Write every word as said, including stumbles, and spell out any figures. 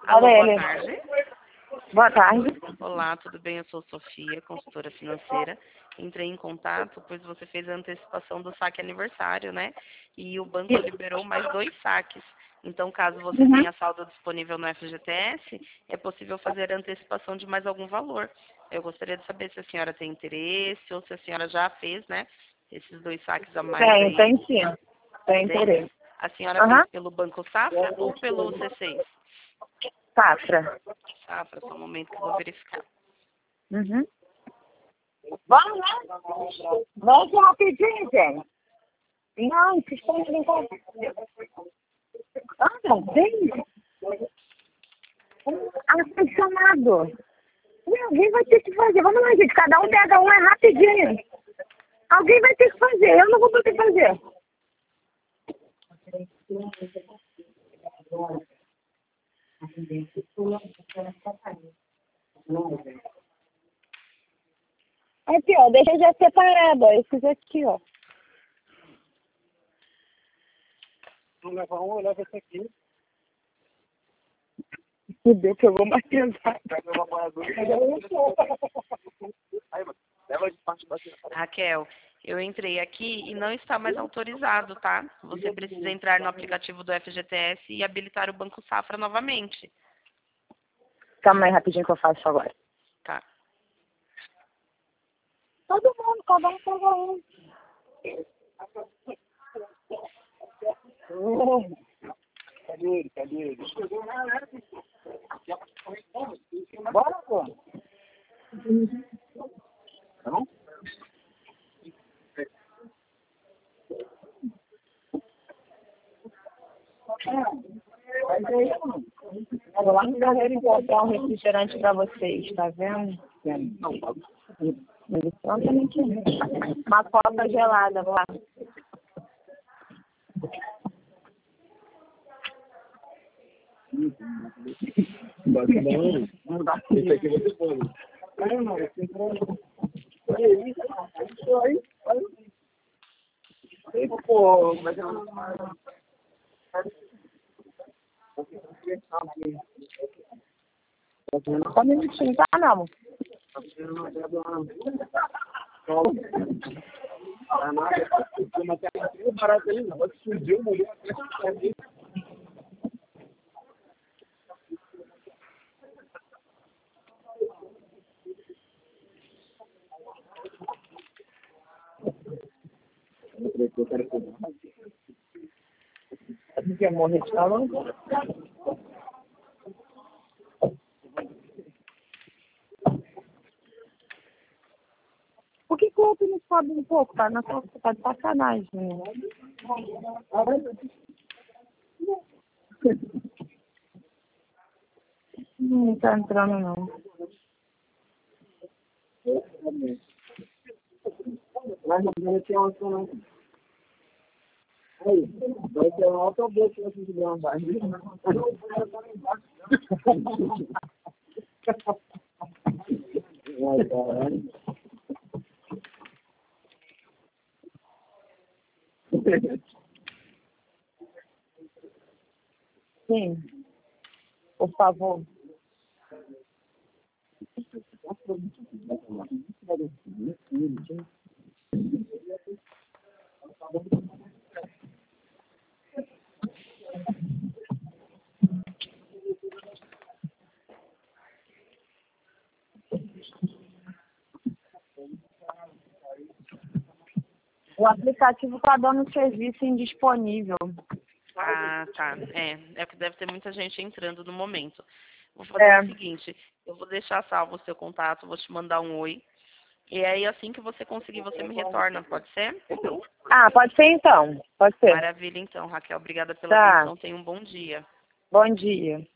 Alô, Olha boa ele. tarde. Boa tarde. Olá, tudo bem? Eu sou Sofia, consultora financeira. Entrei em contato, pois você fez a antecipação do saque aniversário, né? E o banco liberou mais dois saques. Então, caso você Uhum. tenha saldo disponível no F G T S, é possível fazer a antecipação de mais algum valor. Eu gostaria de saber se a senhora tem interesse ou se a senhora já fez, né? Esses dois saques a mais Tem, aí. tem sim. Tem Tem? interesse. A senhora Aham. fez pelo Banco Safra ou pelo C seis? Safra. Safra, só um momento que eu vou verificar. Uhum. Vamos lá. Vamos aqui rapidinho, gente. Não, vocês estão brincando. Ah, vem. Ar-condicionado. E alguém vai ter que fazer. Vamos lá, gente. Cada um pega um, é rapidinho. Alguém vai ter que fazer. Eu não vou poder fazer. Aqui, ó. Deixa já separado, ó. Esses aqui, ó. Vamos levar um, leva esse aqui. Meu Deus, que eu vou mais pesado. Pega o apoiador. Aí, mano, leva de parte pra cima. Raquel, eu entrei aqui e não está mais autorizado, tá? Você precisa entrar no aplicativo do F G T S e habilitar o Banco Safra novamente, Calma aí, rapidinho que eu faço agora. tá? Todo mundo, cada um pega um. Cadê ele? Cadê ele? Bora, pô. Tá bom? Eu vou lá no Carreiro encontrar um refrigerante pra vocês, tá vendo? Não, tá. Eles só também querem. Uma coca gelada, vou lá. Não dá. Esse aqui você pode. Aí, mano, esse aí, aí, aí, pô, mas eu não. Só um minutinho, tá, não? Ah, nada. Mas tem um barato aí, não. Pode surgir um mulher. Sabe que é morrer de calor? Por que que o outro não sobe um pouco? Tá, na, tá de sacanagem, né? Não tá entrando, não. Mas não tem uma não. Aí, vai ter um autobus que você tiver uma barra. Ai, caralho. Sim, por favor. O aplicativo está dando serviço indisponível. Ah, tá. É, é que deve ter muita gente entrando no momento. Vou fazer É. o seguinte, eu vou deixar salvo o seu contato, vou te mandar um oi. E aí, assim que você conseguir, você me retorna, pode ser? Ah, pode ser então. Pode ser. Maravilha, então, Raquel. Obrigada pela Tá. atenção. Tenha um bom dia. Bom dia.